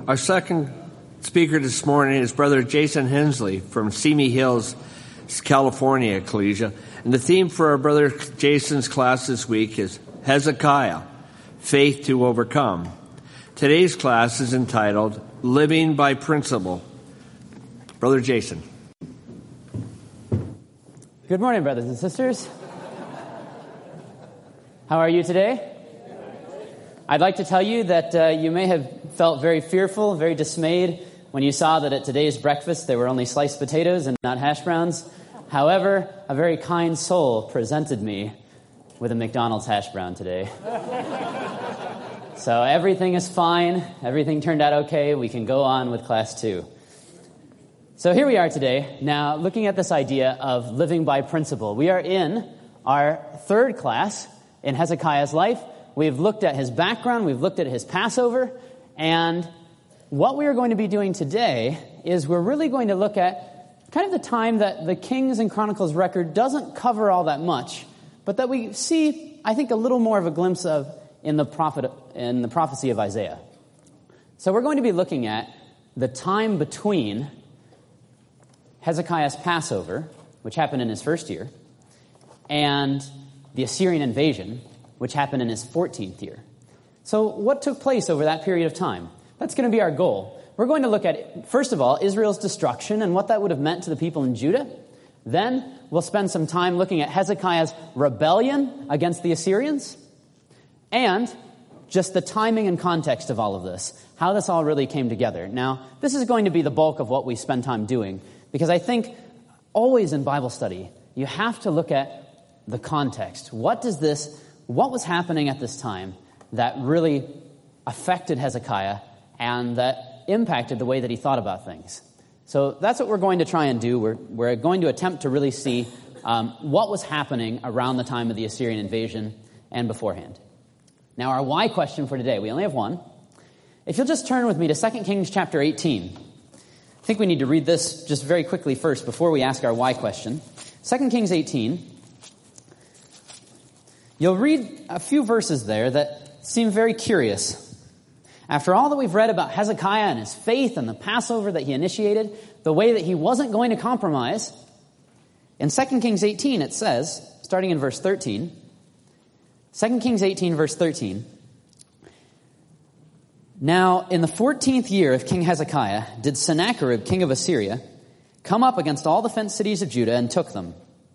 Our second speaker this morning is Brother Jason Hensley from Simi Hills, California Ecclesia. And the theme for our Brother Jason's class this week is Hezekiah, Faith to Overcome. Today's class is entitled Living by Principle. Brother Jason. Good morning, brothers and sisters. How are you today? I'd like to tell you that you may have felt very fearful, very dismayed when you saw that at today's breakfast there were only sliced potatoes and not hash browns. However, a very kind soul presented me with a McDonald's hash brown today. So everything is fine. Everything turned out okay. We can go on with class 2. So here we are today, now looking at this idea of living by principle. We are in our third class in Hezekiah's life. We've looked at his background, we've looked at his Passover, and what we are going to be doing today is we're really going to look at kind of the time that the Kings and Chronicles record doesn't cover all that much, but that we see, I think, a little more of a glimpse of in the prophecy of Isaiah. So we're going to be looking at the time between Hezekiah's Passover, which happened in his first year, and the Assyrian invasion, which happened in his 14th year. So what took place over that period of time? That's going to be our goal. We're going to look at, first of all, Israel's destruction and what that would have meant to the people in Judah. Then we'll spend some time looking at Hezekiah's rebellion against the Assyrians, and just the timing and context of all of this, how this all really came together. Now, this is going to be the bulk of what we spend time doing, because I think always in Bible study, you have to look at the context. What was happening at this time that really affected Hezekiah and that impacted the way that he thought about things? So that's what we're going to try and do. We're going to attempt to really see what was happening around the time of the Assyrian invasion and beforehand. Now, our why question for today, we only have one. If you'll just turn with me to 2 Kings chapter 18. I think we need to read this just very quickly first before we ask our why question. 2 Kings 18. You'll read a few verses there that seem very curious. After all that we've read about Hezekiah and his faith and the Passover that he initiated, the way that he wasn't going to compromise, in 2 Kings 18 it says, starting in verse 13, 2 Kings 18 verse 13, Now in the 14th year of King Hezekiah did Sennacherib, king of Assyria, come up against all the fenced cities of Judah and took them.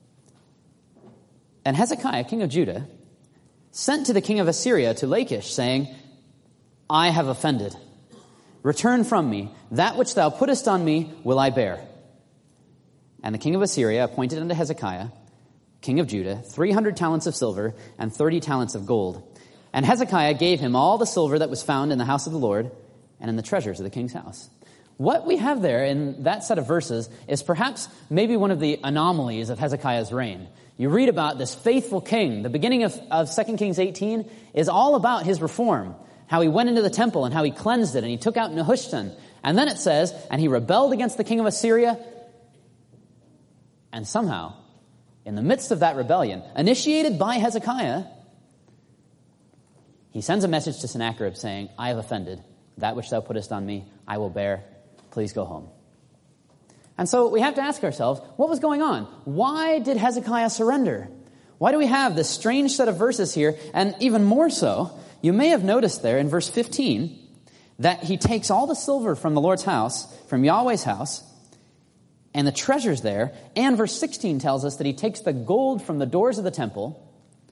And Hezekiah, king of Judah, sent to the king of Assyria to Lachish, saying, I have offended. Return from me. That which thou puttest on me will I bear. And the king of Assyria appointed unto Hezekiah, king of Judah, 300 talents of silver and 30 talents of gold. And Hezekiah gave him all the silver that was found in the house of the Lord and in the treasures of the king's house. What we have there in that set of verses is perhaps maybe one of the anomalies of Hezekiah's reign. You read about this faithful king. The beginning of 2 Kings 18 is all about his reform, how he went into the temple and how he cleansed it, and he took out Nehushtan. And then it says, and he rebelled against the king of Assyria. And somehow, in the midst of that rebellion, initiated by Hezekiah, he sends a message to Sennacherib saying, I have offended. That which thou puttest on me, I will bear. Please go home. And so we have to ask ourselves, what was going on? Why did Hezekiah surrender? Why do we have this strange set of verses here? And even more so, you may have noticed there in verse 15 that he takes all the silver from the Lord's house, from Yahweh's house, and the treasures there. And verse 16 tells us that he takes the gold from the doors of the temple.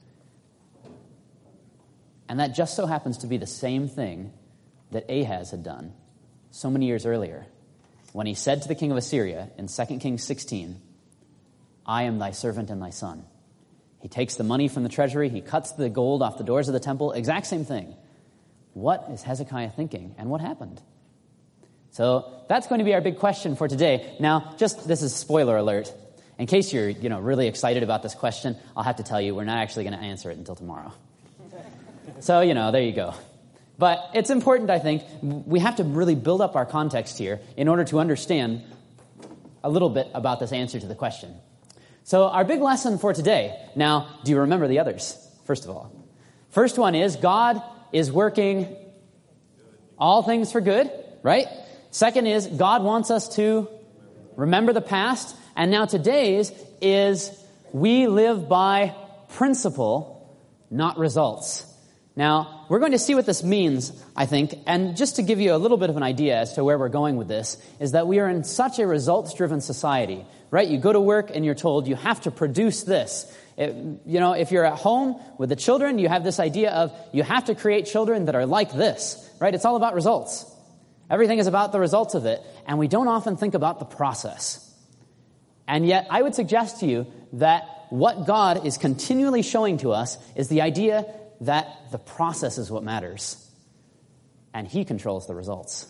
And that just so happens to be the same thing that Ahaz had done so many years earlier, when he said to the king of Assyria in 2 Kings 16, I am thy servant and thy son. He takes the money from the treasury, he cuts the gold off the doors of the temple, exact same thing. What is Hezekiah thinking, and what happened? So that's going to be our big question for today. Now, this is spoiler alert. In case you're really excited about this question, I'll have to tell you we're not actually going to answer it until tomorrow. So, there you go. But it's important, I think, we have to really build up our context here in order to understand a little bit about this answer to the question. So our big lesson for today. Now, do you remember the others, first of all? First one is God is working all things for good. right? Second is God wants us to remember the past. And now today's is we live by principle, not results. Now, we're going to see what this means, I think, and just to give you a little bit of an idea as to where we're going with this, is that we are in such a results-driven society, right? You go to work and you're told you have to produce this. If you're at home with the children, you have this idea of you have to create children that are like this, right? It's all about results. Everything is about the results of it, and we don't often think about the process. And yet, I would suggest to you that what God is continually showing to us is the idea that the process is what matters, and He controls the results.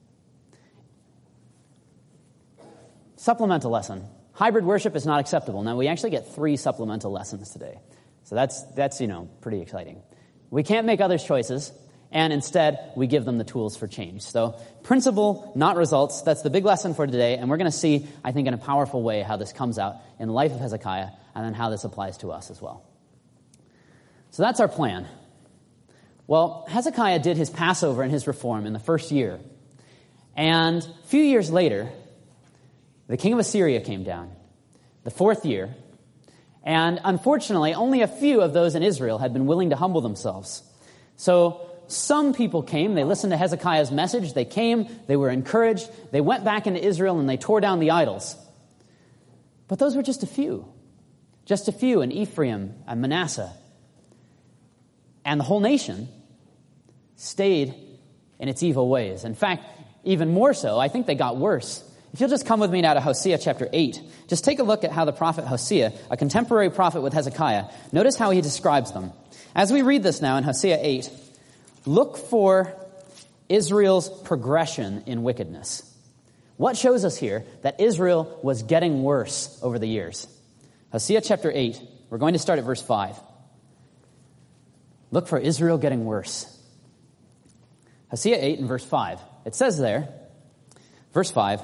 Supplemental lesson. Hybrid worship is not acceptable. Now, we actually get 3 supplemental lessons today. So that's pretty exciting. We can't make others' choices, and instead, we give them the tools for change. So, principle, not results. That's the big lesson for today, and we're going to see, I think, in a powerful way how this comes out in the life of Hezekiah, and then how this applies to us as well. So that's our plan. Well, Hezekiah did his Passover and his reform in the first year. And a few years later, the king of Assyria came down, the 4th year. And unfortunately, only a few of those in Israel had been willing to humble themselves. So some people came, they listened to Hezekiah's message, they came, they were encouraged, they went back into Israel and they tore down the idols. But those were just a few in Ephraim and Manasseh. And the whole nation stayed in its evil ways. In fact, even more so, I think they got worse. If you'll just come with me now to Hosea chapter 8, just take a look at how the prophet Hosea, a contemporary prophet with Hezekiah, notice how he describes them. As we read this now in Hosea 8, look for Israel's progression in wickedness. What shows us here that Israel was getting worse over the years? Hosea chapter 8, we're going to start at verse 5. Look for Israel getting worse. Hosea 8 and verse 5. It says there, verse 5,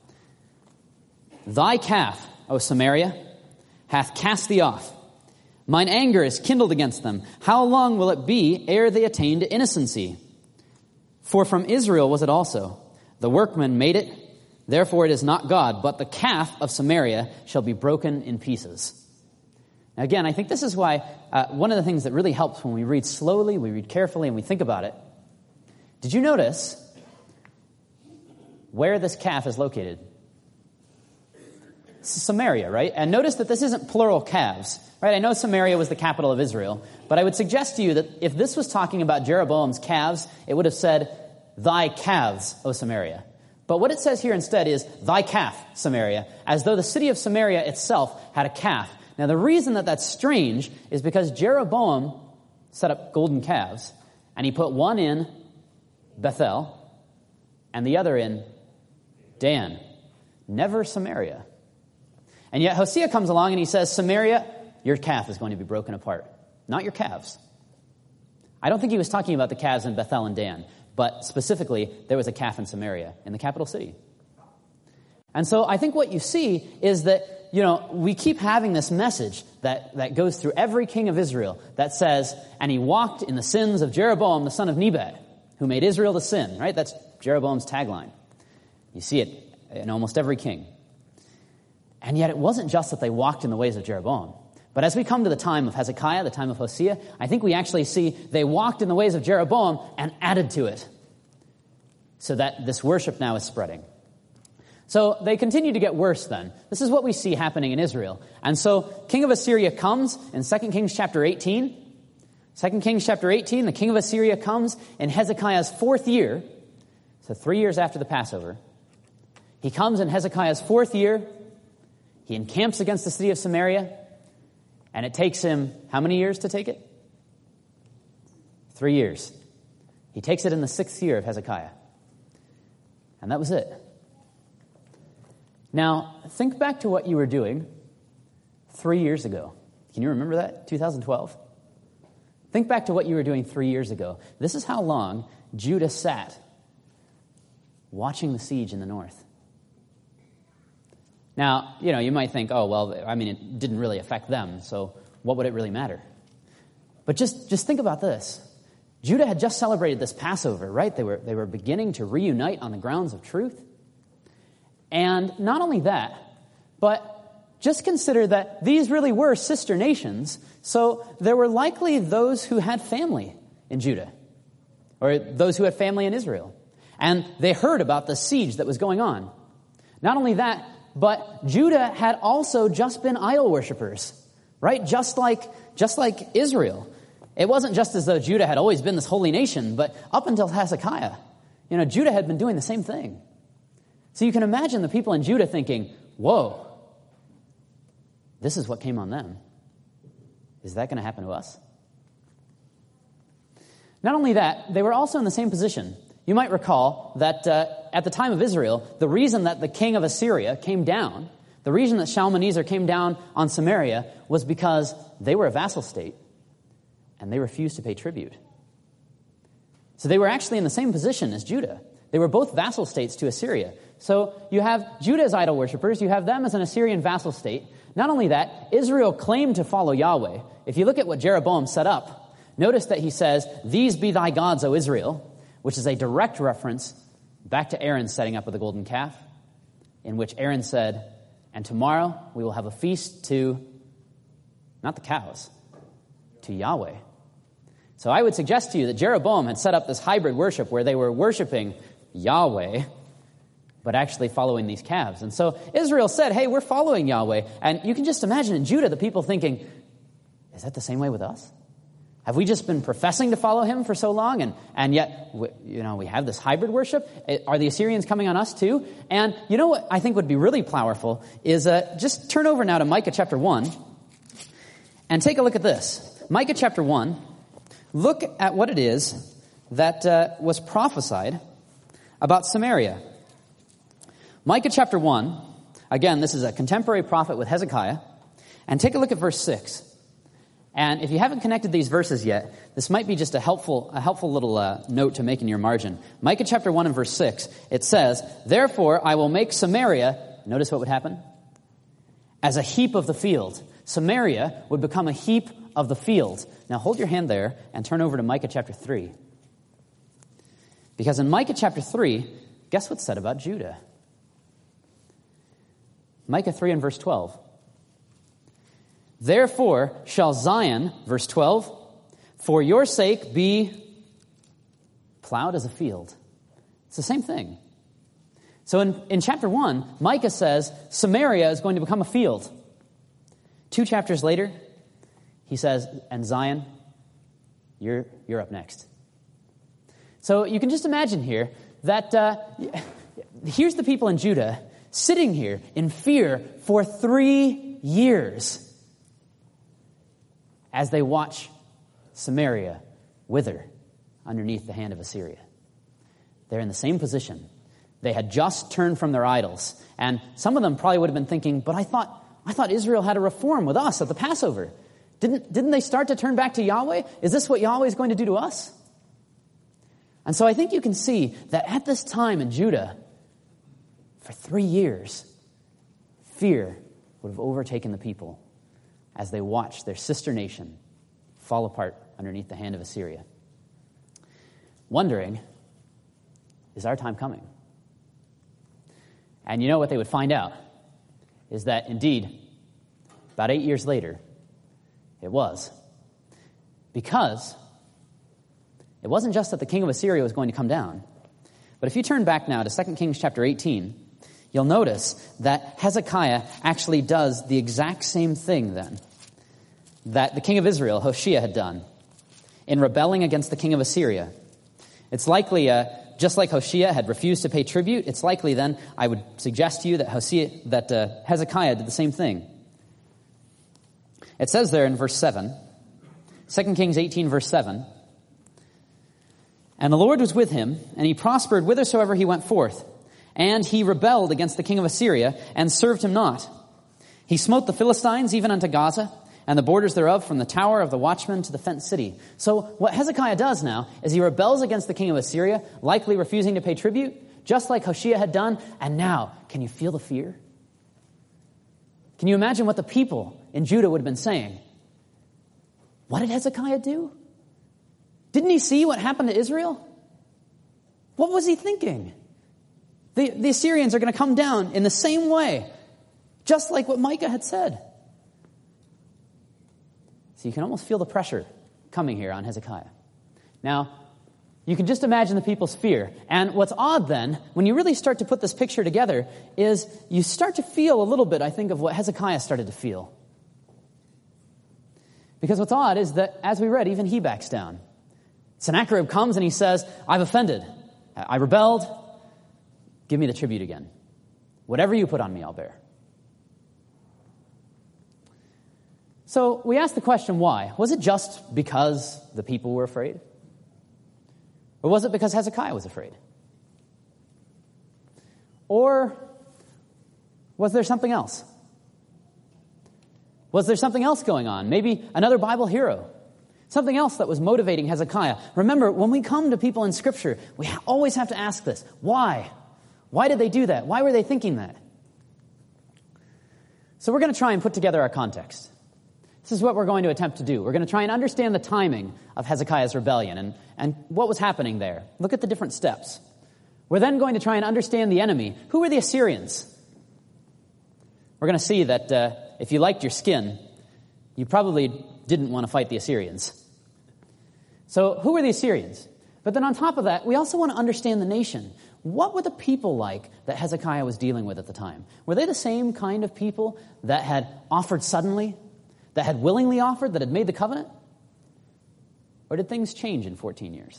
Thy calf, O Samaria, hath cast thee off. Mine anger is kindled against them. How long will it be ere they attain to innocency? For from Israel was it also. The workman made it, therefore it is not God, but the calf of Samaria shall be broken in pieces. Now again, I think this is why one of the things that really helps when we read slowly, we read carefully, and we think about it. Did you notice where this calf is located? It's Samaria, right? And notice that this isn't plural calves, right? I know Samaria was the capital of Israel, but I would suggest to you that if this was talking about Jeroboam's calves, it would have said, Thy calves, O Samaria. But what it says here instead is, Thy calf, Samaria, as though the city of Samaria itself had a calf. Now, the reason that that's strange is because Jeroboam set up golden calves, and he put one in Bethel and the other in Dan, never Samaria. And yet Hosea comes along and he says, Samaria, your calf is going to be broken apart, not your calves. I don't think he was talking about the calves in Bethel and Dan, but specifically, there was a calf in Samaria, in the capital city. And so I think what you see is that, we keep having this message that goes through every king of Israel that says, and he walked in the sins of Jeroboam, the son of Nebat, who made Israel to sin, right? That's Jeroboam's tagline. You see it in almost every king. And yet it wasn't just that they walked in the ways of Jeroboam. But as we come to the time of Hezekiah, the time of Hosea, I think we actually see they walked in the ways of Jeroboam and added to it, so that this worship now is spreading. So they continue to get worse then. This is what we see happening in Israel. And so king of Assyria comes in 2 Kings chapter 18. 2 Kings chapter 18, the king of Assyria comes in Hezekiah's 4th year, so 3 years after the Passover. He comes in Hezekiah's 4th year. He encamps against the city of Samaria. And it takes him how many years to take it? 3 years. He takes it in the 6th year of Hezekiah. And that was it. Now, think back to what you were doing 3 years ago. Can you remember that? 2012? Think back to what you were doing 3 years ago. This is how long Judah sat watching the siege in the north. Now, you might think, it didn't really affect them, so what would it really matter? But just think about this. Judah had just celebrated this Passover, right? They were beginning to reunite on the grounds of truth. And not only that, but just consider that these really were sister nations, so there were likely those who had family in Judah, or those who had family in Israel. And they heard about the siege that was going on. Not only that, but Judah had also just been idol worshipers, right? Just like Israel. It wasn't just as though Judah had always been this holy nation, but up until Hezekiah, Judah had been doing the same thing. So you can imagine the people in Judah thinking, whoa, this is what came on them. Is that going to happen to us? Not only that, they were also in the same position. You might recall that at the time of Israel, the reason that the king of Assyria came down, the reason that Shalmaneser came down on Samaria was because they were a vassal state and they refused to pay tribute. So they were actually in the same position as Judah. They were both vassal states to Assyria. So you have Judah as idol worshippers, you have them as an Assyrian vassal state. Not only that, Israel claimed to follow Yahweh. If you look at what Jeroboam set up, notice that he says, "These be thy gods, O Israel," which is a direct reference back to Aaron's setting up of the golden calf, in which Aaron said, "And tomorrow we will have a feast to," not the cows, to Yahweh. So I would suggest to you that Jeroboam had set up this hybrid worship where they were worshiping Yahweh, but actually following these calves. And so Israel said, hey, we're following Yahweh. And you can just imagine in Judah the people thinking, is that the same way with us? Have we just been professing to follow him for so long, and yet we have this hybrid worship? Are the Assyrians coming on us too? And you know what I think would be really powerful is just turn over now to Micah chapter 1 and take a look at this. Micah chapter 1, look at what it is that was prophesied about Samaria. Micah chapter 1, again, this is a contemporary prophet with Hezekiah, and take a look at verse 6. And if you haven't connected these verses yet, this might be just a helpful little note to make in your margin. Micah chapter 1 and verse 6, it says, "Therefore I will make Samaria," notice what would happen? "As a heap of the field." Samaria would become a heap of the field. Now hold your hand there and turn over to Micah chapter 3. Because in Micah chapter 3, guess what's said about Judah? Micah 3 and verse 12. "Therefore shall Zion," verse 12, "for your sake be plowed as a field." It's the same thing. So in chapter 1, Micah says Samaria is going to become a field. 2 chapters later, he says, "And Zion, you're up next." So you can just imagine here that here's the people in Judah sitting here in fear for 3 years as they watch Samaria wither underneath the hand of Assyria. They're in the same position. They had just turned from their idols. And some of them probably would have been thinking, but I thought Israel had a reform with us at the Passover. Didn't they start to turn back to Yahweh? Is this what Yahweh is going to do to us? And so I think you can see that at this time in Judah, for 3 years, fear would have overtaken the people as they watched their sister nation fall apart underneath the hand of Assyria. Wondering, is our time coming? And you know what they would find out is that indeed, about 8 years later, it was. Because it wasn't just that the king of Assyria was going to come down, but if you turn back now to 2 Kings chapter 18, you'll notice that Hezekiah actually does the exact same thing then that the king of Israel, Hoshea, had done in rebelling against the king of Assyria. It's likely, just like Hoshea had refused to pay tribute, it's likely then, I would suggest to you that Hezekiah did the same thing. It says there in verse 7, 2 Kings 18 verse 7, "And the Lord was with him, and he prospered whithersoever he went forth. And he rebelled against the king of Assyria, and served him not. He smote the Philistines even unto Gaza, and the borders thereof from the tower of the watchman to the fenced city." So what Hezekiah does now is he rebels against the king of Assyria, likely refusing to pay tribute, just like Hoshea had done. And now, can you feel the fear? Can you imagine what the people in Judah would have been saying? What did Hezekiah do? Didn't he see what happened to Israel? What was he thinking? The Assyrians are going to come down in the same way, just like what Micah had said. So you can almost feel the pressure coming here on Hezekiah. Now, you can just imagine the people's fear. And what's odd then, when you really start to put this picture together, is you start to feel a little bit, I think, of what Hezekiah started to feel. Because what's odd is that, as we read, even he backs down. Sennacherib comes and he says, I've offended. I rebelled. Give me the tribute again. Whatever you put on me, I'll bear. So we ask the question, why? Was it just because the people were afraid? Or was it because Hezekiah was afraid? Or was there something else? Was there something else going on? Maybe another Bible hero. Something else that was motivating Hezekiah. Remember, when we come to people in Scripture, we always have to ask this. Why? Why did they do that? Why were they thinking that? So we're going to try and put together our context. This is what we're going to attempt to do. We're going to try and understand the timing of Hezekiah's rebellion and what was happening there. Look at the different steps. We're then going to try and understand the enemy. Who were the Assyrians? We're going to see that if you liked your skin, you probably didn't want to fight the Assyrians. So who were the Assyrians? But then on top of that, we also want to understand the nation. What were the people like that Hezekiah was dealing with at the time? Were they the same kind of people that had offered suddenly, that had willingly offered, that had made the covenant? Or did things change in 14 years?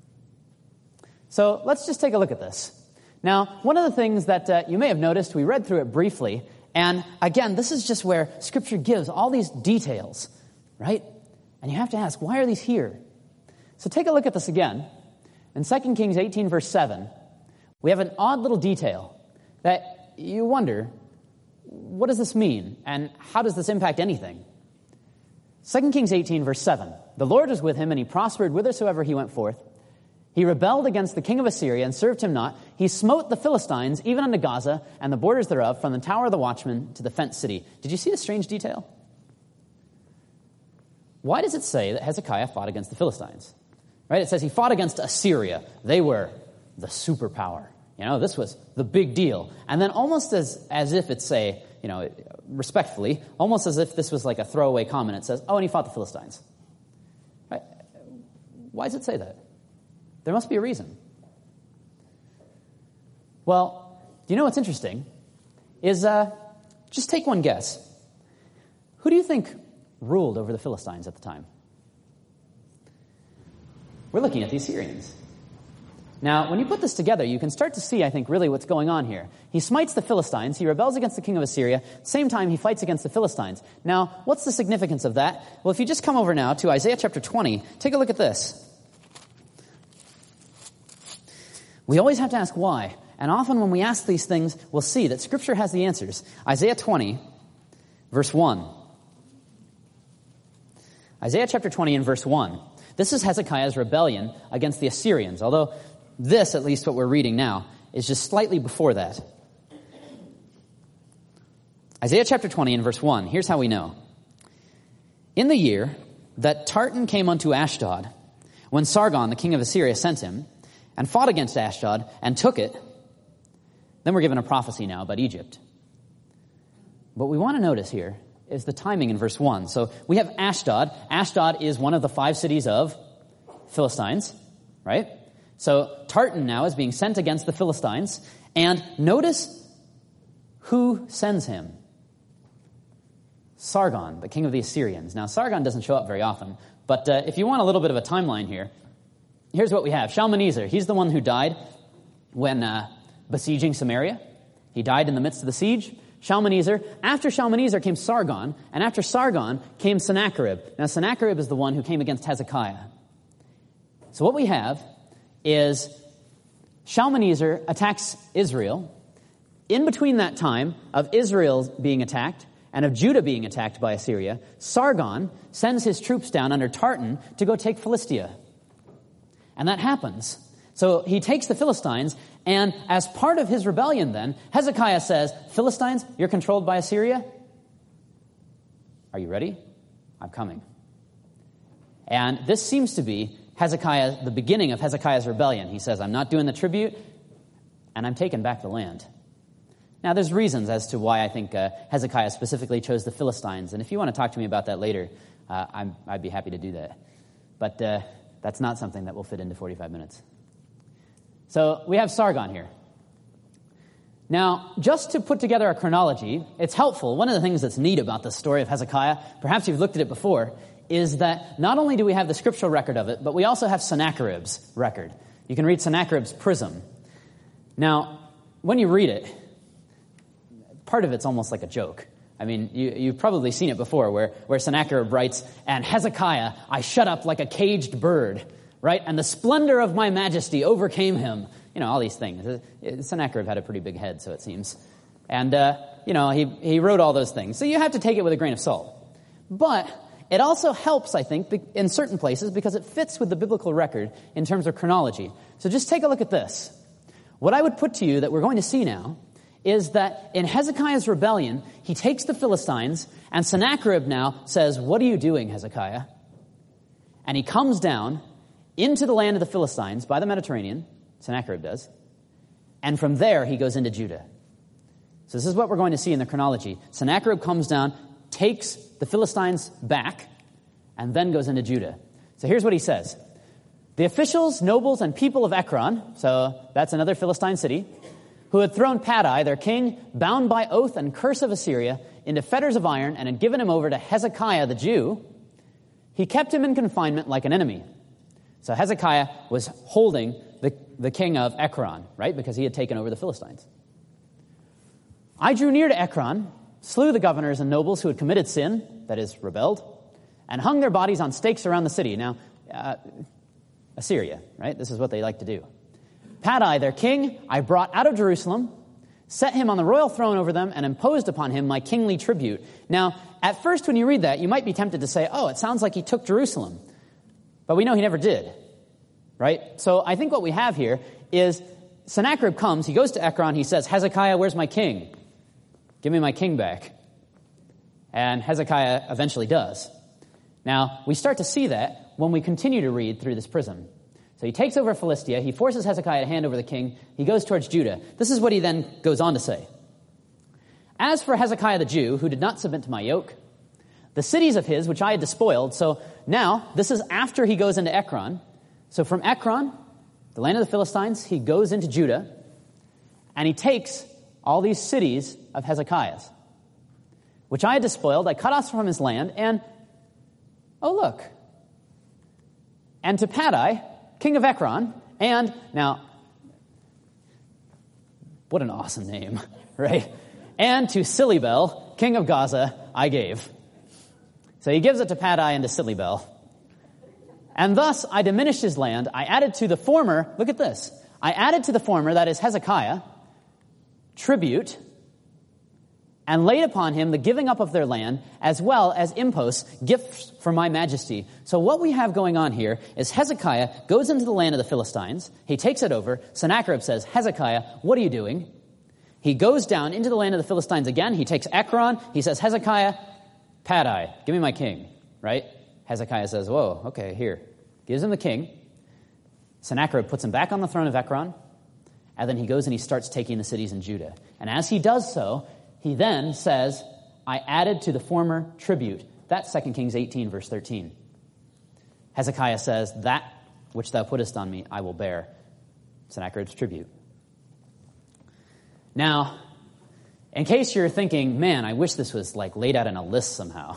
So let's just take a look at this. Now, one of the things that you may have noticed, we read through it briefly, and again, this is just where Scripture gives all these details, right? And you have to ask, why are these here? So take a look at this again. In 2 Kings 18, verse 7, we have an odd little detail that you wonder, what does this mean? And how does this impact anything? 2 Kings 18, verse 7, the Lord was with him, and he prospered whithersoever he went forth. He rebelled against the king of Assyria and served him not. He smote the Philistines, even unto Gaza, and the borders thereof, from the tower of the watchman to the fenced city. Did you see the strange detail? Why does it say that Hezekiah fought against the Philistines? Right? It says he fought against Assyria. They were the superpower. You know, this was the big deal. And then almost as if it's respectfully, almost as if this was like a throwaway comment, it says, oh, and he fought the Philistines. Right? Why does it say that? There must be a reason. Well, do you know what's interesting? Is just take one guess. Who do you think ruled over the Philistines at the time? We're looking at the Assyrians. Now, when you put this together, you can start to see, I think, really what's going on here. He smites the Philistines. He rebels against the king of Assyria. At the same time, he fights against the Philistines. Now, what's the significance of that? Well, if you just come over now to Isaiah chapter 20, take a look at this. We always have to ask why. And often when we ask these things, we'll see that Scripture has the answers. Isaiah 20, verse 1. Isaiah chapter 20 and verse 1. This is Hezekiah's rebellion against the Assyrians, although this, at least what we're reading now, is just slightly before that. Isaiah chapter 20 and verse 1. Here's how we know. In the year that Tartan came unto Ashdod, when Sargon, the king of Assyria, sent him, and fought against Ashdod, and took it, then we're given a prophecy now about Egypt. What we want to notice here is the timing in verse 1. So we have Ashdod. Ashdod is one of the 5 cities of Philistines, right? So Tartan now is being sent against the Philistines. And notice who sends him. Sargon, the king of the Assyrians. Now, Sargon doesn't show up very often, but if you want a little bit of a timeline here, here's what we have. Shalmaneser, he's the one who died when besieging Samaria. He died in the midst of the siege. Shalmaneser. After Shalmaneser came Sargon, and after Sargon came Sennacherib. Now, Sennacherib is the one who came against Hezekiah. So what we have is Shalmaneser attacks Israel. In between that time of Israel being attacked and of Judah being attacked by Assyria, Sargon sends his troops down under Tartan to go take Philistia. And that happens. So he takes the Philistines, and as part of his rebellion then, Hezekiah says, Philistines, you're controlled by Assyria? Are you ready? I'm coming. And this seems to be Hezekiah, the beginning of Hezekiah's rebellion. He says, I'm not doing the tribute, and I'm taking back the land. Now, there's reasons as to why I think Hezekiah specifically chose the Philistines, and if you want to talk to me about that later, I'd be happy to do that. But that's not something that will fit into 45 minutes. So we have Sargon here. Now, just to put together a chronology, it's helpful. One of the things that's neat about the story of Hezekiah, perhaps you've looked at it before, is that not only do we have the scriptural record of it, but we also have Sennacherib's record. You can read Sennacherib's Prism. Now, when you read it, part of it's almost like a joke. I mean, you've probably seen it before where Sennacherib writes, and Hezekiah I shut up like a caged bird, right? And the splendor of my majesty overcame him. You know, all these things. Sennacherib had a pretty big head, so it seems. And, he wrote all those things. So you have to take it with a grain of salt. But it also helps, I think, in certain places because it fits with the biblical record in terms of chronology. So just take a look at this. What I would put to you that we're going to see now is that in Hezekiah's rebellion, he takes the Philistines, and Sennacherib now says, what are you doing, Hezekiah? And he comes down into the land of the Philistines by the Mediterranean, Sennacherib does, and from there he goes into Judah. So this is what we're going to see in the chronology. Sennacherib comes down, takes the Philistines back, and then goes into Judah. So here's what he says. The officials, nobles, and people of Ekron, so that's another Philistine city, who had thrown Padai, their king, bound by oath and curse of Assyria, into fetters of iron and had given him over to Hezekiah the Jew, he kept him in confinement like an enemy. So Hezekiah was holding the king of Ekron, right, because he had taken over the Philistines. I drew near to Ekron, slew the governors and nobles who had committed sin, that is, rebelled, and hung their bodies on stakes around the city. Now, Assyria, right? This is what they like to do. Padai, their king, I brought out of Jerusalem, set him on the royal throne over them, and imposed upon him my kingly tribute. Now, at first when you read that, you might be tempted to say, oh, it sounds like he took Jerusalem. But we know he never did, right? So I think what we have here is Sennacherib comes, he goes to Ekron, he says, Hezekiah, where's my king? Give me my king back. And Hezekiah eventually does. Now, we start to see that when we continue to read through this prism. So he takes over Philistia, he forces Hezekiah to hand over the king, he goes towards Judah. This is what he then goes on to say. As for Hezekiah the Jew, who did not submit to my yoke, the cities of his which I had despoiled, so now, this is after he goes into Ekron. So from Ekron, the land of the Philistines, he goes into Judah, and he takes all these cities of Hezekiah's, which I had despoiled, I cut off from his land, and, oh look, and to Padai, king of Ekron, and, now, what an awesome name, right? And to Silibel, king of Gaza, I gave. So he gives it to Padai and to Silibel. And thus I diminished his land. I added to the former, look at this, I added to the former, that is Hezekiah, tribute, and laid upon him the giving up of their land, as well as imposts, gifts for my majesty. So what we have going on here is Hezekiah goes into the land of the Philistines. He takes it over. Sennacherib says, Hezekiah, what are you doing? He goes down into the land of the Philistines again. He takes Ekron. He says, Hezekiah, Padai, give me my king, right? Hezekiah says, whoa, okay, here. Gives him the king. Sennacherib puts him back on the throne of Ekron. And then he goes and he starts taking the cities in Judah. And as he does so, he then says, I added to the former tribute. That's 2 Kings 18, verse 13. Hezekiah says, that which thou puttest on me, I will bear. Sennacherib's tribute. Now, in case you're thinking, man, I wish this was like laid out in a list somehow.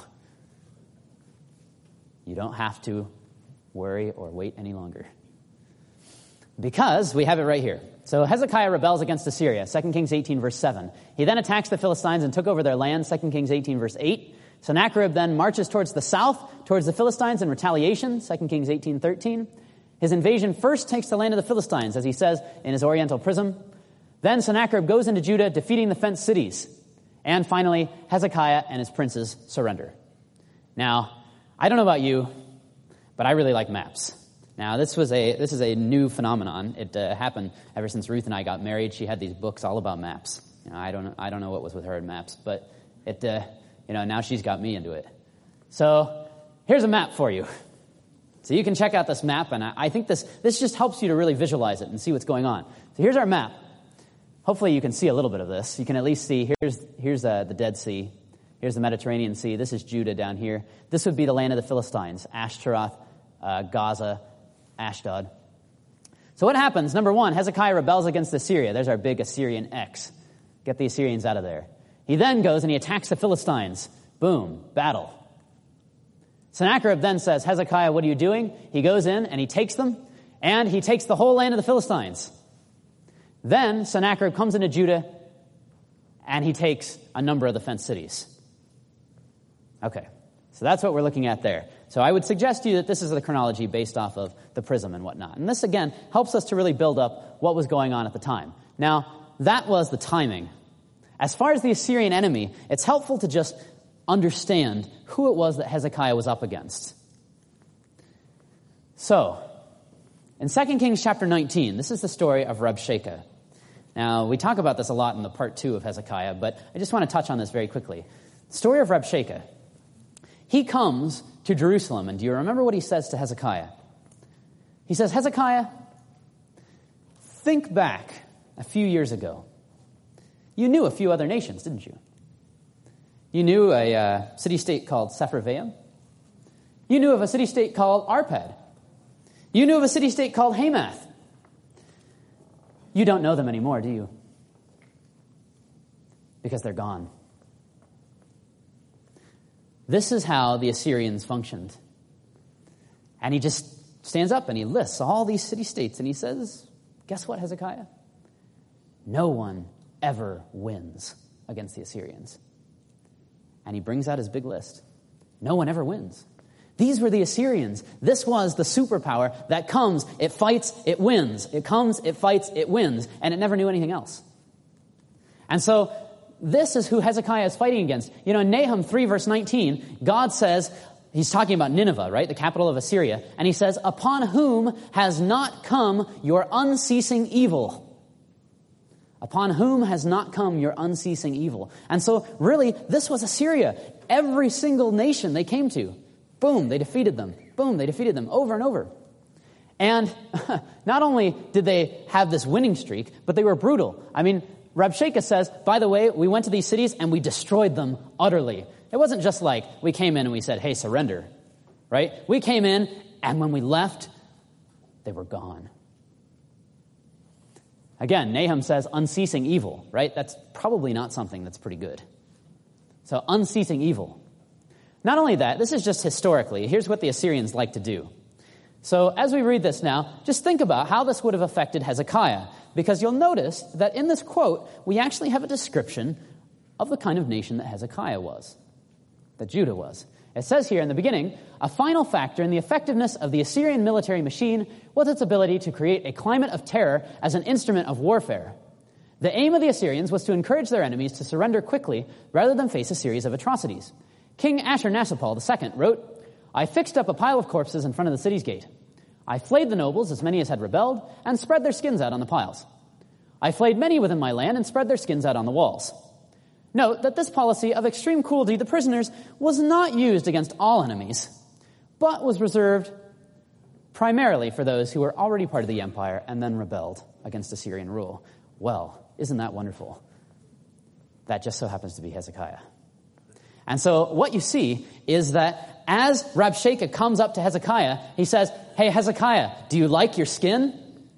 You don't have to worry or wait any longer. Because we have it right here. So Hezekiah rebels against Assyria, 2 Kings 18, verse 7. He then attacks the Philistines and took over their land, 2 Kings 18, verse 8. Sennacherib then marches towards the south, towards the Philistines in retaliation, 2 Kings 18, 13. His invasion first takes the land of the Philistines, as he says in his Oriental Prism. Then Sennacherib goes into Judah, defeating the fenced cities. And finally, Hezekiah and his princes surrender. Now, I don't know about you, but I really like maps. Now, this is a new phenomenon. It happened ever since Ruth and I got married. She had these books all about maps. You know, I don't know what was with her and maps, but it now she's got me into it. So here's a map for you. So you can check out this map, and I think this just helps you to really visualize it and see what's going on. So here's our map. Hopefully you can see a little bit of this. You can at least see, here's the Dead Sea. Here's the Mediterranean Sea. This is Judah down here. This would be the land of the Philistines, Ashtaroth, Gaza, Ashdod. So what happens? Number one, Hezekiah rebels against Assyria. There's our big Assyrian X. Get the Assyrians out of there. He then goes and he attacks the Philistines. Boom, battle. Sennacherib then says, Hezekiah, what are you doing? He goes in and he takes them, and he takes the whole land of the Philistines. Then Sennacherib comes into Judah, and he takes a number of the fenced cities. Okay, so that's what we're looking at there. So I would suggest to you that this is the chronology based off of the prism and whatnot. And this, again, helps us to really build up what was going on at the time. Now, that was the timing. As far as the Assyrian enemy, it's helpful to just understand who it was that Hezekiah was up against. So, in 2 Kings chapter 19, this is the story of Rabshakeh. Now, we talk about this a lot in the part 2 of Hezekiah, but I just want to touch on this very quickly. The story of Rabshakeh. He comes to Jerusalem, and do you remember what he says to Hezekiah? He says, Hezekiah, think back a few years ago. You knew a few other nations, didn't you? You knew a city-state called Sepharvaim. You knew of a city-state called Arpad. You knew of a city-state called Hamath. You don't know them anymore, do you? Because they're gone. This is how the Assyrians functioned. And he just stands up and he lists all these city-states and he says, guess what, Hezekiah? No one ever wins against the Assyrians. And he brings out his big list. No one ever wins. These were the Assyrians. This was the superpower that comes, it fights, it wins. It comes, it fights, it wins. And it never knew anything else. And so this is who Hezekiah is fighting against. You know, in Nahum 3 verse 19, God says, he's talking about Nineveh, right? The capital of Assyria. And he says, upon whom has not come your unceasing evil? Upon whom has not come your unceasing evil? And so, really, this was Assyria. Every single nation they came to, boom, they defeated them. Boom, they defeated them over and over. And not only did they have this winning streak, but they were brutal. I mean, Rabshakeh says, by the way, we went to these cities and we destroyed them utterly. It wasn't just like we came in and we said, hey, surrender, right? We came in, and when we left, they were gone. Again, Nahum says unceasing evil, right? That's probably not something that's pretty good. So unceasing evil. Not only that, this is just historically. Here's what the Assyrians like to do. So as we read this now, just think about how this would have affected Hezekiah, because you'll notice that in this quote, we actually have a description of the kind of nation that Hezekiah was, that Judah was. It says here in the beginning, a final factor in the effectiveness of the Assyrian military machine was its ability to create a climate of terror as an instrument of warfare. The aim of the Assyrians was to encourage their enemies to surrender quickly rather than face a series of atrocities. King Ashurnasirpal II wrote, I fixed up a pile of corpses in front of the city's gate. I flayed the nobles, as many as had rebelled, and spread their skins out on the piles. I flayed many within my land and spread their skins out on the walls. Note that this policy of extreme cruelty to prisoners was not used against all enemies, but was reserved primarily for those who were already part of the empire and then rebelled against Assyrian rule. Well, isn't that wonderful? That just so happens to be Hezekiah. And so what you see is that as Rabshakeh comes up to Hezekiah, he says, hey, Hezekiah, do you like your skin?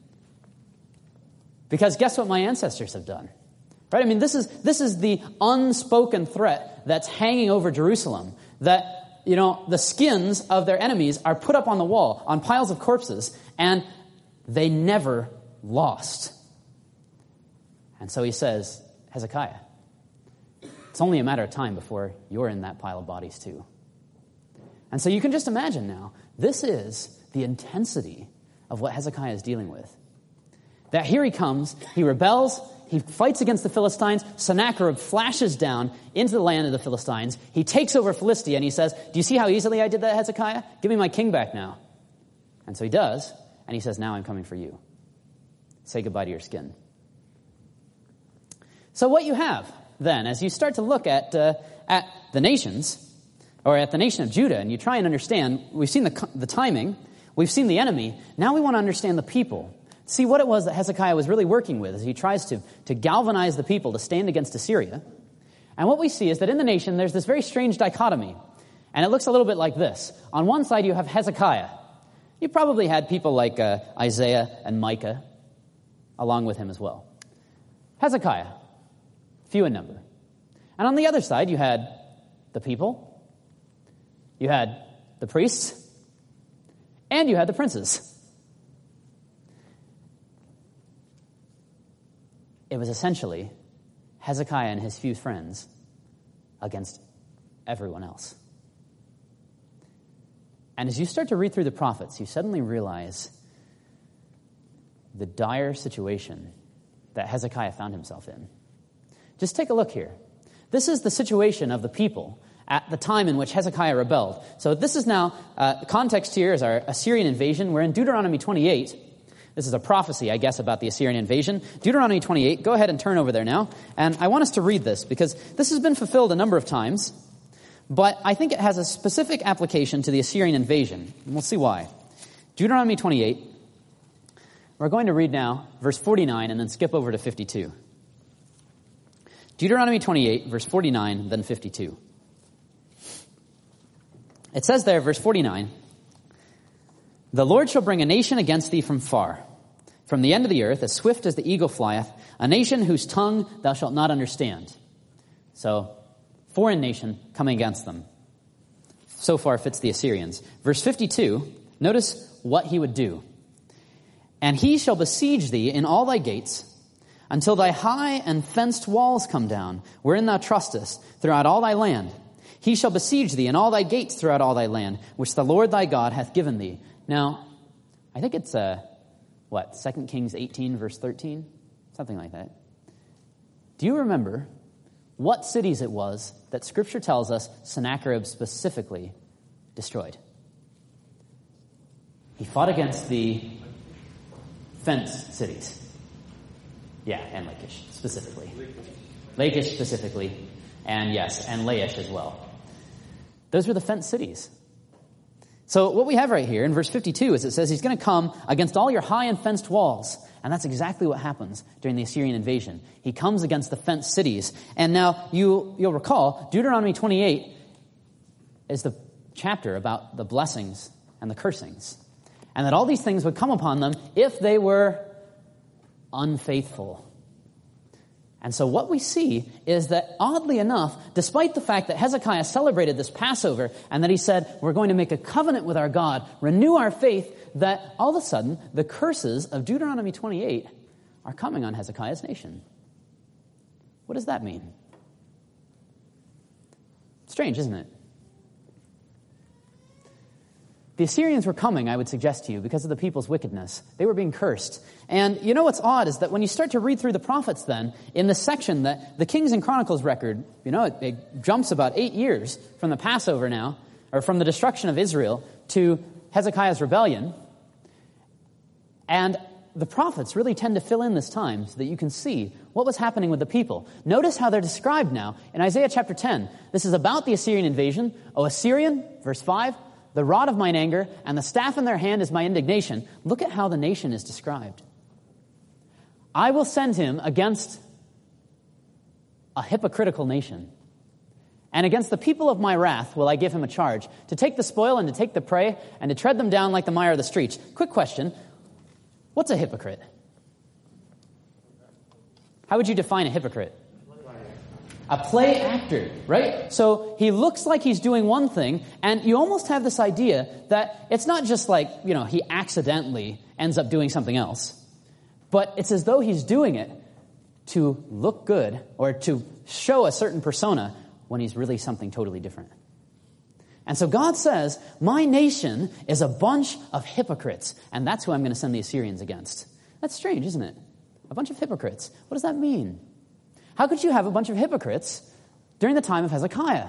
Because guess what my ancestors have done? Right? I mean, this is the unspoken threat that's hanging over Jerusalem, that, you know, the skins of their enemies are put up on the wall, on piles of corpses, and they never lost. And so he says, Hezekiah, it's only a matter of time before you're in that pile of bodies too. And so you can just imagine now, this is the intensity of what Hezekiah is dealing with. That here he comes, he rebels, he fights against the Philistines. Sennacherib flashes down into the land of the Philistines. He takes over Philistia and he says, do you see how easily I did that, Hezekiah? Give me my king back now. And so he does, and he says, now I'm coming for you. Say goodbye to your skin. So what you have then, as you start to look at the nations, or at the nation of Judah, and you try and understand, we've seen the timing, We've seen the enemy. Now we want to understand the people. See what it was that Hezekiah was really working with as he tries to galvanize the people to stand against Assyria. And what we see is that in the nation, there's this very strange dichotomy. And it looks a little bit like this. On one side, you have Hezekiah. You probably had people like Isaiah and Micah along with him as well. Hezekiah, few in number. And on the other side, you had the people, you had the priests, and you had the princes. It was essentially Hezekiah and his few friends against everyone else. And as you start to read through the prophets, you suddenly realize the dire situation that Hezekiah found himself in. Just take a look here. This is the situation of the people at the time in which Hezekiah rebelled. So this is now, the context here is our Assyrian invasion. We're in Deuteronomy 28. This is a prophecy, I guess, about the Assyrian invasion. Deuteronomy 28, go ahead and turn over there now. And I want us to read this because this has been fulfilled a number of times, but I think it has a specific application to the Assyrian invasion. And we'll see why. Deuteronomy 28, we're going to read now verse 49 and then skip over to 52. Deuteronomy 28, verse 49, then 52. It says there, verse 49, "The Lord shall bring a nation against thee from far, from the end of the earth, as swift as the eagle flieth, a nation whose tongue thou shalt not understand." So, foreign nation coming against them. So far fits the Assyrians. Verse 52, notice what he would do. "And he shall besiege thee in all thy gates, until thy high and fenced walls come down, wherein thou trustest, throughout all thy land. He shall besiege thee in all thy gates throughout all thy land, which the Lord thy God hath given thee." Now, I think it's, 2 Kings 18, verse 13? Something like that. Do you remember what cities it was that Scripture tells us Sennacherib specifically destroyed? He fought against the fenced cities. Yeah, and Lachish specifically. Lachish specifically, and yes, and Laish as well. Those were the fenced cities. So what we have right here in verse 52 is it says he's going to come against all your high and fenced walls. And that's exactly what happens during the Assyrian invasion. He comes against the fenced cities. And now you'll recall Deuteronomy 28 is the chapter about the blessings and the cursings. And that all these things would come upon them if they were unfaithful. And so what we see is that, oddly enough, despite the fact that Hezekiah celebrated this Passover and that he said, we're going to make a covenant with our God, renew our faith, that all of a sudden the curses of Deuteronomy 28 are coming on Hezekiah's nation. What does that mean? Strange, isn't it? The Assyrians were coming, I would suggest to you, because of the people's wickedness. They were being cursed. And you know what's odd is that when you start to read through the prophets then, in the section that the Kings and Chronicles record, it jumps about 8 years from the Passover now, or from the destruction of Israel to Hezekiah's rebellion. And the prophets really tend to fill in this time so that you can see what was happening with the people. Notice how they're described now in Isaiah chapter 10. This is about the Assyrian invasion. O Assyrian, verse 5, "The rod of mine anger, and the staff in their hand is my indignation." Look at how the nation is described. "I will send him against a hypocritical nation, and against the people of my wrath will I give him a charge, to take the spoil and to take the prey, and to tread them down like the mire of the streets." Quick question, what's a hypocrite? How would you define a hypocrite? A play actor, right? So he looks like he's doing one thing, and you almost have this idea that it's not just like, he accidentally ends up doing something else, but it's as though he's doing it to look good or to show a certain persona when he's really something totally different. And so God says, my nation is a bunch of hypocrites, and that's who I'm going to send the Assyrians against. That's strange, isn't it? A bunch of hypocrites. What does that mean? How could you have a bunch of hypocrites during the time of Hezekiah?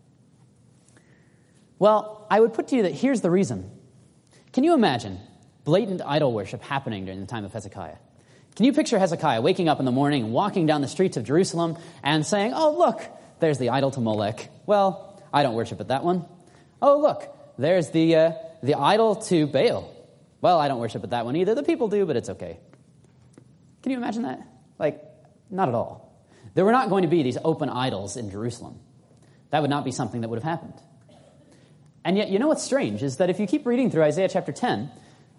Well, I would put to you that here's the reason. Can you imagine blatant idol worship happening during the time of Hezekiah? Can you picture Hezekiah waking up in the morning and walking down the streets of Jerusalem and saying, "Oh, look, there's the idol to Molech. Well, I don't worship at that one. Oh, look, there's the idol to Baal. Well, I don't worship at that one either. The people do, but it's okay. Can you imagine that? Like, not at all. There were not going to be these open idols in Jerusalem. That would not be something that would have happened. And yet, you know what's strange is that if you keep reading through Isaiah chapter 10,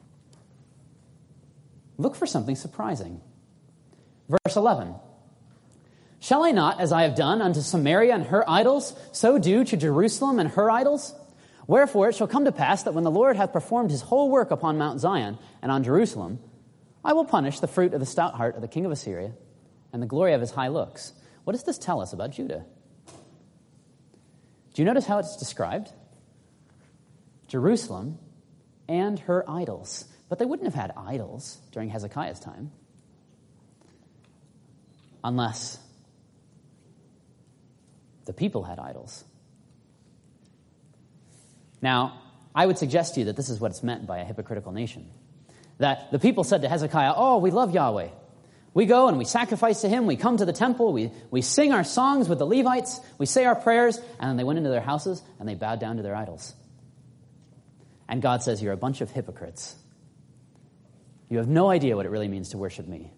look for something surprising. Verse 11. Shall I not, as I have done unto Samaria and her idols, so do to Jerusalem and her idols? Wherefore it shall come to pass that when the Lord hath performed his whole work upon Mount Zion and on Jerusalem, I will punish the fruit of the stout heart of the king of Assyria and the glory of his high looks. What does this tell us about Judah? Do you notice how it's described? Jerusalem and her idols. But they wouldn't have had idols during Hezekiah's time. Unless the people had idols. Now, I would suggest to you that this is what's meant by a hypocritical nation. That the people said to Hezekiah, oh, we love Yahweh. We go and we sacrifice to him. We come to the temple. We sing our songs with the Levites. We say our prayers. And then they went into their houses and they bowed down to their idols. And God says, you're a bunch of hypocrites. You have no idea what it really means to worship me.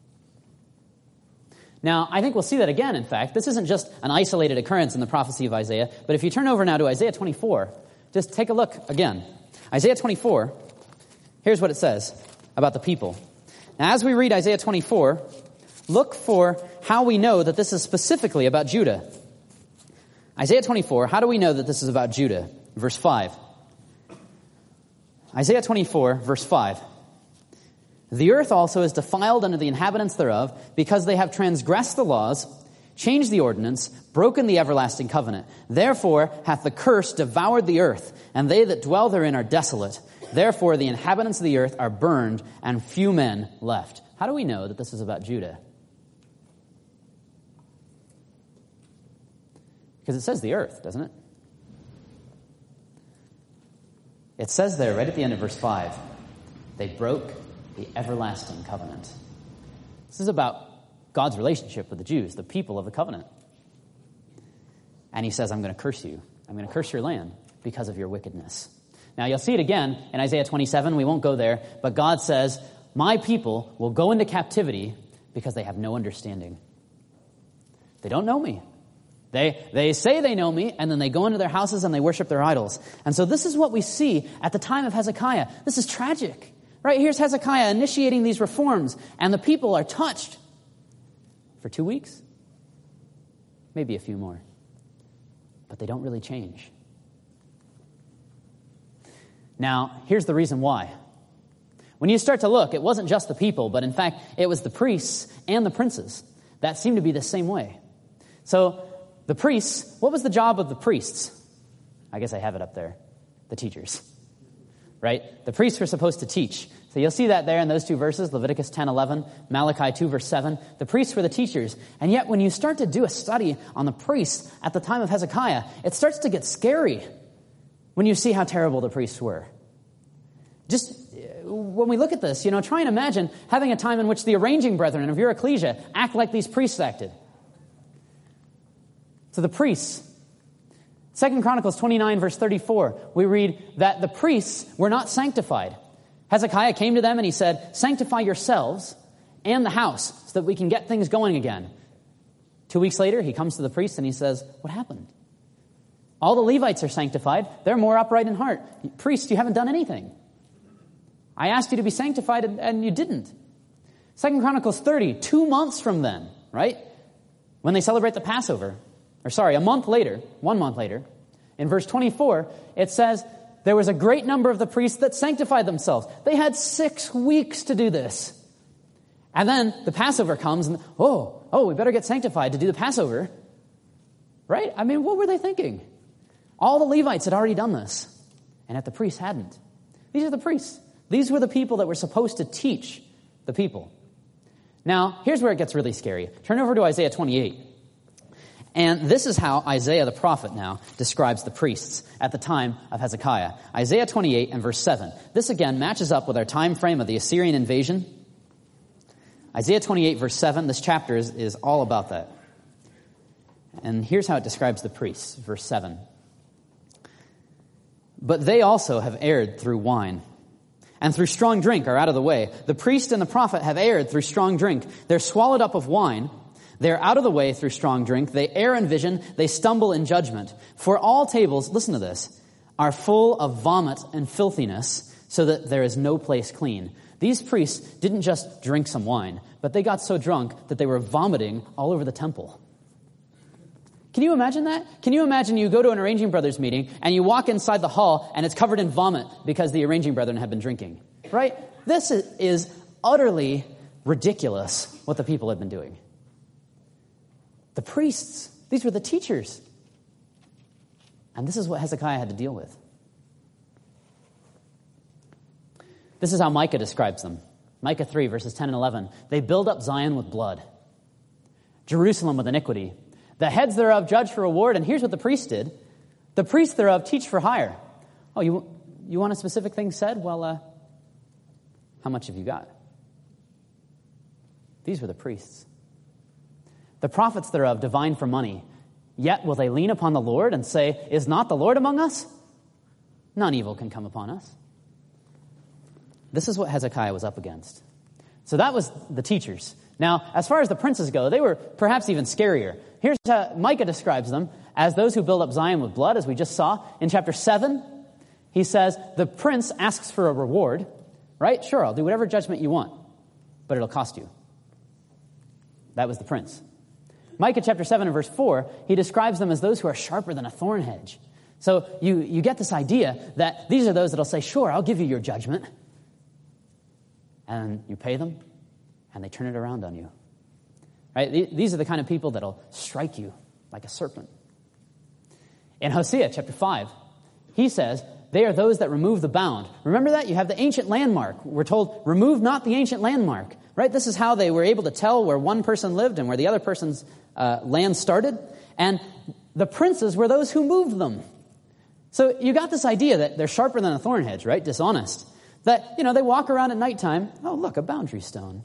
Now, I think we'll see that again, in fact. This isn't just an isolated occurrence in the prophecy of Isaiah. But if you turn over now to Isaiah 24, just take a look again. Isaiah 24, here's what it says about the people. Now, as we read Isaiah 24, look for how we know that this is specifically about Judah. Isaiah 24, how do we know that this is about Judah? Verse 5. Isaiah 24, verse 5. The earth also is defiled under the inhabitants thereof, because they have transgressed the laws, changed the ordinance, broken the everlasting covenant. Therefore hath the curse devoured the earth, and they that dwell therein are desolate. Therefore the inhabitants of the earth are burned, and few men left. How do we know that this is about Judah? Because it says the earth, doesn't it? It says there, right at the end of verse 5, they broke the everlasting covenant. This is about God's relationship with the Jews, the people of the covenant. And he says, I'm going to curse you. I'm going to curse your land because of your wickedness. Now, you'll see it again in Isaiah 27. We won't go there. But God says, my people will go into captivity because they have no understanding. They don't know me. They say they know me, and then they go into their houses and they worship their idols. And so this is what we see at the time of Hezekiah. This is tragic. Right? Here's Hezekiah initiating these reforms, and the people are touched for 2 weeks, maybe a few more. But they don't really change. Now, here's the reason why. When you start to look, it wasn't just the people, but in fact, it was the priests and the princes that seemed to be the same way. So, the priests, what was the job of the priests? I guess I have it up there. The teachers. Right? The priests were supposed to teach. So you'll see that there in those two verses, Leviticus 10:11, Malachi 2, verse 7. The priests were the teachers. And yet when you start to do a study on the priests at the time of Hezekiah, it starts to get scary when you see how terrible the priests were. Just when we look at this, try and imagine having a time in which the arranging brethren of your ecclesia act like these priests acted. So the priests, 2 Chronicles 29, verse 34, we read that the priests were not sanctified. Hezekiah came to them and he said, sanctify yourselves and the house so that we can get things going again. 2 weeks later, he comes to the priests and he says, what happened? All the Levites are sanctified. They're more upright in heart. Priests, you haven't done anything. I asked you to be sanctified and you didn't. 2 Chronicles 30, 2 months from then, right? When they celebrate the Passover. A month later, 1 month later, in verse 24, it says, there was a great number of the priests that sanctified themselves. They had 6 weeks to do this. And then the Passover comes and, we better get sanctified to do the Passover. Right? I mean, what were they thinking? All the Levites had already done this, and yet the priests hadn't. These are the priests. These were the people that were supposed to teach the people. Now, here's where it gets really scary. Turn over to Isaiah 28. And this is how Isaiah the prophet now describes the priests at the time of Hezekiah. Isaiah 28 and verse 7. This again matches up with our time frame of the Assyrian invasion. Isaiah 28 verse 7, this chapter is all about that. And here's how it describes the priests, verse 7. But they also have erred through wine, and through strong drink are out of the way. The priest and the prophet have erred through strong drink. They're swallowed up of wine. They're out of the way through strong drink. They err in vision. They stumble in judgment. For all tables, listen to this, are full of vomit and filthiness, so that there is no place clean. These priests didn't just drink some wine, but they got so drunk that they were vomiting all over the temple. Can you imagine that? Can you imagine you go to an Arranging Brothers meeting and you walk inside the hall and it's covered in vomit because the Arranging Brethren have been drinking, right? This is utterly ridiculous what the people have been doing. The priests, these were the teachers. And this is what Hezekiah had to deal with. This is how Micah describes them. Micah 3, verses 10 and 11. They build up Zion with blood, Jerusalem with iniquity. The heads thereof judge for reward, and here's what the priests did. The priests thereof teach for hire. Oh, you want a specific thing said? Well, how much have you got? These were the priests. The prophets thereof divine for money. Yet will they lean upon the Lord and say, is not the Lord among us? None evil can come upon us. This is what Hezekiah was up against. So that was the teachers. Now, as far as the princes go, they were perhaps even scarier. Here's how Micah describes them as those who build up Zion with blood, as we just saw. In chapter 7, he says, the prince asks for a reward, right? Sure, I'll do whatever judgment you want, but it'll cost you. That was the prince. Micah chapter 7 and verse 4, he describes them as those who are sharper than a thorn hedge. So you get this idea that these are those that'll say, sure, I'll give you your judgment. And you pay them, and they turn it around on you. Right? These are the kind of people that'll strike you like a serpent. In Hosea chapter 5, he says, they are those that remove the bound. Remember that? You have the ancient landmark. We're told, remove not the ancient landmark. Right? This is how they were able to tell where one person lived and where the other person's land started. And the princes were those who moved them. So you got this idea that they're sharper than a thorn hedge, right? Dishonest. That, they walk around at nighttime. Oh, look, a boundary stone.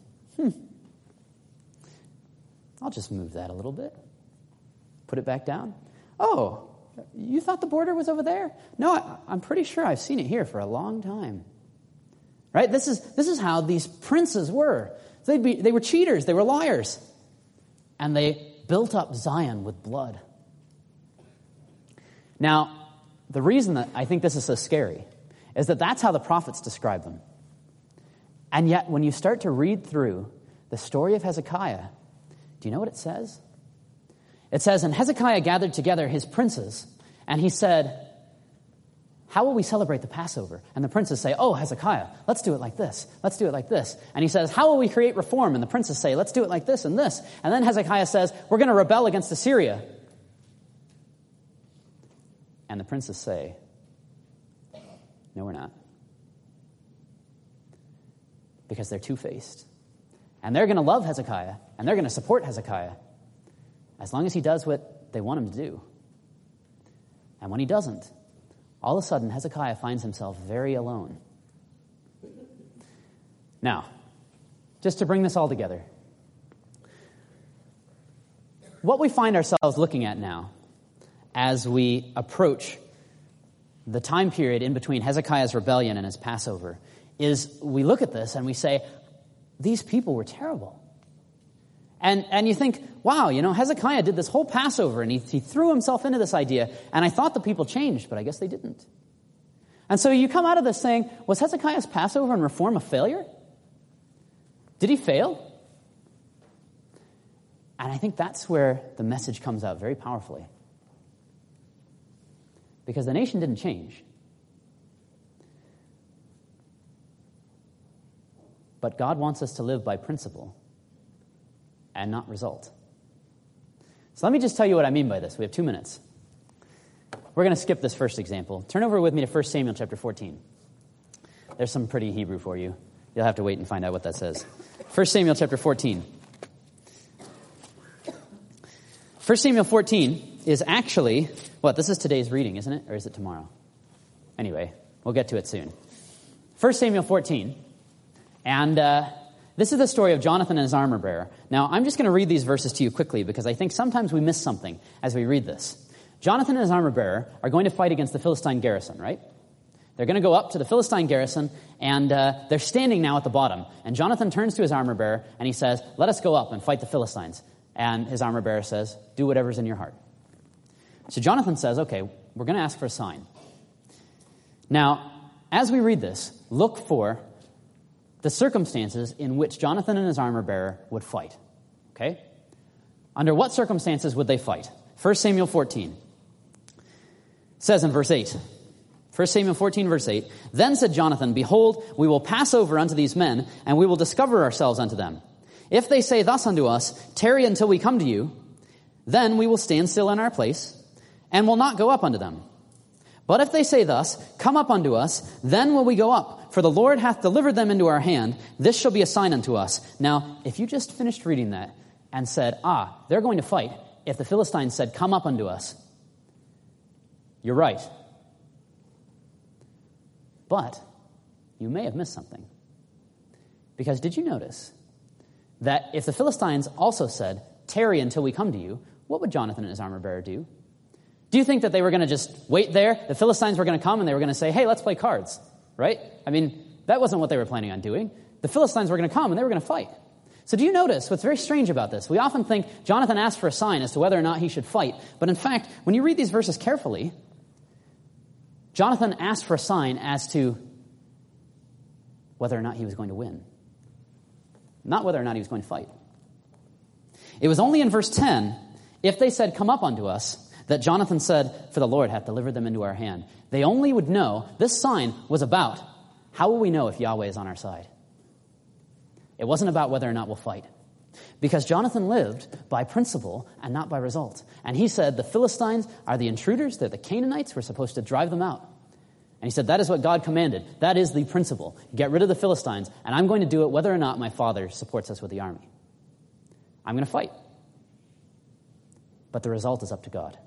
I'll just move that a little bit. Put it back down. Oh, you thought the border was over there? No, I'm pretty sure I've seen it here for a long time. Right? This is how these princes were. They were cheaters. They were liars. And they built up Zion with blood. Now, the reason that I think this is so scary is that that's how the prophets describe them. And yet, when you start to read through the story of Hezekiah, do you know what it says? It says, and Hezekiah gathered together his princes, and he said, how will we celebrate the Passover? And the princes say, oh, Hezekiah, let's do it like this. Let's do it like this. And he says, how will we create reform? And the princes say, let's do it like this and this. And then Hezekiah says, we're going to rebel against Assyria. And the princes say, no, we're not. Because they're two-faced. And they're going to love Hezekiah, and they're going to support Hezekiah as long as he does what they want him to do. And when he doesn't, all of a sudden, Hezekiah finds himself very alone. Now, just to bring this all together, what we find ourselves looking at now as we approach the time period in between Hezekiah's rebellion and his Passover is we look at this and we say, these people were terrible. And you think, wow, Hezekiah did this whole Passover and he threw himself into this idea, and I thought the people changed, but I guess they didn't. And so you come out of this saying, was Hezekiah's Passover and reform a failure? Did he fail? And I think that's where the message comes out very powerfully. Because the nation didn't change. But God wants us to live by principle and not result. So let me just tell you what I mean by this. We have 2 minutes. We're going to skip this first example. Turn over with me to 1 Samuel chapter 14. There's some pretty Hebrew for you. You'll have to wait and find out what that says. 1 Samuel chapter 14. 1 Samuel 14 is actually, this is today's reading, isn't it? Or is it tomorrow? Anyway, we'll get to it soon. 1 Samuel 14. And this is the story of Jonathan and his armor bearer. Now, I'm just going to read these verses to you quickly because I think sometimes we miss something as we read this. Jonathan and his armor bearer are going to fight against the Philistine garrison, right? They're going to go up to the Philistine garrison, and they're standing now at the bottom. And Jonathan turns to his armor-bearer, and he says, let us go up and fight the Philistines. And his armor-bearer says, do whatever's in your heart. So Jonathan says, okay, we're going to ask for a sign. Now, as we read this, look for the circumstances in which Jonathan and his armor-bearer would fight. Okay? Under what circumstances would they fight? 1 Samuel 14 says in verse 8, 1 Samuel 14, verse 8, then said Jonathan, behold, we will pass over unto these men, and we will discover ourselves unto them. If they say thus unto us, tarry until we come to you, then we will stand still in our place, and will not go up unto them. But if they say thus, come up unto us, then will we go up, for the Lord hath delivered them into our hand. This shall be a sign unto us. Now, if you just finished reading that and said, they're going to fight, if the Philistines said, come up unto us, you're right. But you may have missed something. Because did you notice that if the Philistines also said, tarry until we come to you, what would Jonathan and his armor-bearer do? Do you think that they were going to just wait there? The Philistines were going to come and they were going to say, hey, let's play cards, right? I mean, that wasn't what they were planning on doing. The Philistines were going to come and they were going to fight. So do you notice what's very strange about this? We often think Jonathan asked for a sign as to whether or not he should fight. But in fact, when you read these verses carefully, Jonathan asked for a sign as to whether or not he was going to win, not whether or not he was going to fight. It was only in verse 10, if they said, come up unto us, that Jonathan said, for the Lord hath delivered them into our hand. They only would know, this sign was about, how will we know if Yahweh is on our side? It wasn't about whether or not we'll fight. Because Jonathan lived by principle and not by result. And he said, the Philistines are the intruders, they're the Canaanites, we're supposed to drive them out. And he said, that is what God commanded. That is the principle. Get rid of the Philistines, and I'm going to do it whether or not my father supports us with the army. I'm going to fight. But the result is up to God.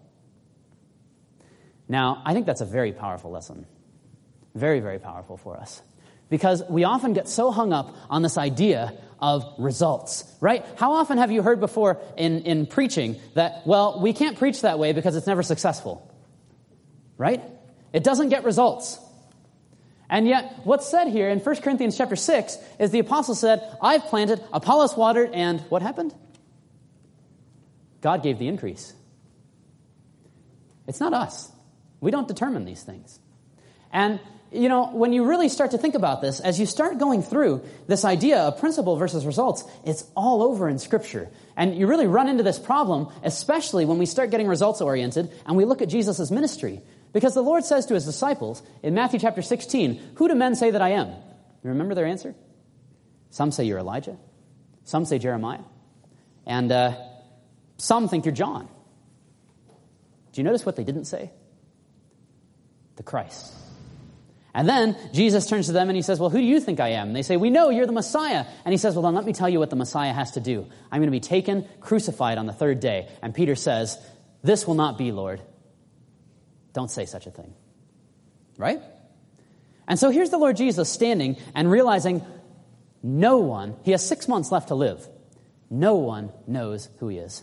Now, I think that's a very powerful lesson. Very, very powerful for us. Because we often get so hung up on this idea of results, right? How often have you heard before in preaching that, well, we can't preach that way because it's never successful, right? It doesn't get results. And yet, what's said here in 1 Corinthians chapter 6 is the apostle said, I've planted, Apollos watered, and what happened? God gave the increase. It's not us. We don't determine these things. And, you know, when you really start to think about this, as you start going through this idea of principle versus results, it's all over in Scripture. And you really run into this problem, especially when we start getting results-oriented and we look at Jesus' ministry. Because the Lord says to his disciples in Matthew chapter 16, who do men say that I am? You remember their answer? Some say you're Elijah. Some say Jeremiah. And some think you're John. Do you notice what they didn't say? The Christ. And then Jesus turns to them and he says, well, who do you think I am? And they say, we know you're the Messiah. And he says, well, then let me tell you what the Messiah has to do. I'm going to be taken, crucified on the third day. And Peter says, this will not be, Lord. Don't say such a thing. Right? And so here's the Lord Jesus standing and realizing no one, he has 6 months left to live. No one knows who he is.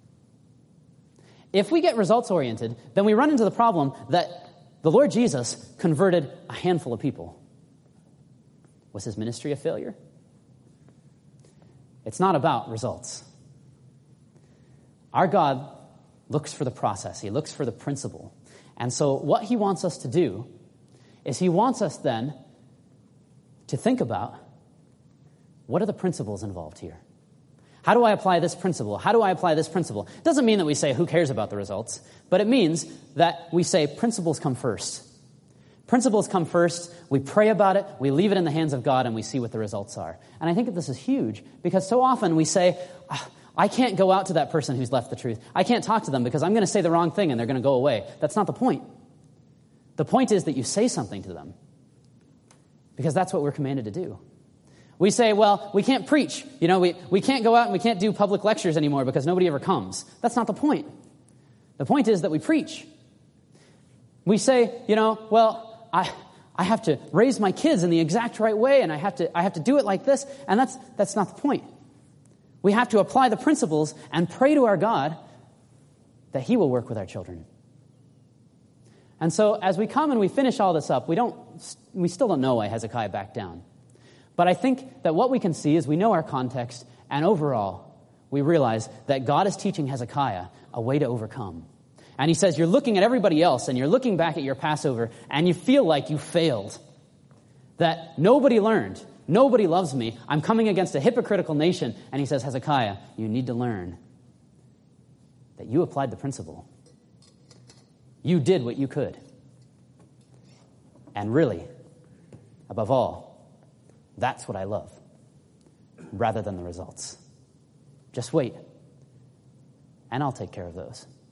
If we get results oriented, then we run into the problem that the Lord Jesus converted a handful of people. Was his ministry a failure? It's not about results. Our God looks for the process. He looks for the principle. And so what he wants us to do is he wants us then to think about what are the principles involved here? How do I apply this principle? How do I apply this principle? It doesn't mean that we say, who cares about the results? But it means that we say principles come first. Principles come first. We pray about it. We leave it in the hands of God, and we see what the results are. And I think that this is huge because so often we say, I can't go out to that person who's left the truth. I can't talk to them because I'm going to say the wrong thing and they're going to go away. That's not the point. The point is that you say something to them because that's what we're commanded to do. We say, well, we can't preach. You know, we can't go out and we can't do public lectures anymore because nobody ever comes. That's not the point. The point is that we preach. We say, you know, well, I have to raise my kids in the exact right way and I have to do it like this. And that's not the point. We have to apply the principles and pray to our God that he will work with our children. And so as we come and we finish all this up, we still don't know why Hezekiah backed down. But I think that what we can see is we know our context, and overall, we realize that God is teaching Hezekiah a way to overcome. And he says, you're looking at everybody else, and you're looking back at your Passover, and you feel like you failed. That nobody learned. Nobody loves me. I'm coming against a hypocritical nation. And he says, Hezekiah, you need to learn that you applied the principle. You did what you could. And really, above all, that's what I love, rather than the results. Just wait, and I'll take care of those.